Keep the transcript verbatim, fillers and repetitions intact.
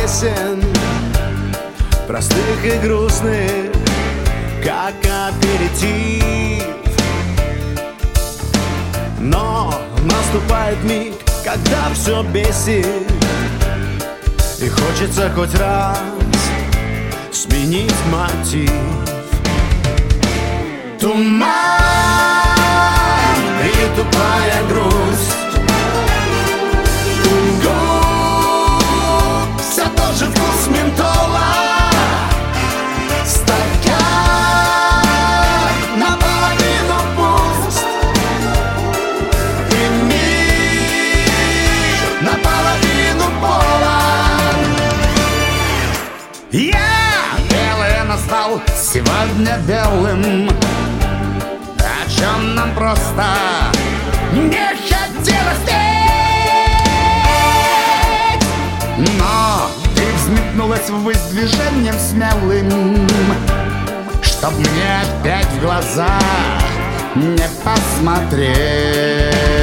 песен, простых и грустных, как аперитив. Но наступает миг, когда все бесит, и хочется хоть раз сменить мотив. Туман и тупая грусть, губ все тот же вкус ментола, стакан наполовину пуст, и мир наполовину полон. Я белое назвал сегодня белым, о чем нам просто не хотелось петь. Но ты взметнулась ввысь движением смелым, чтоб мне опять в глаза не посмотреть.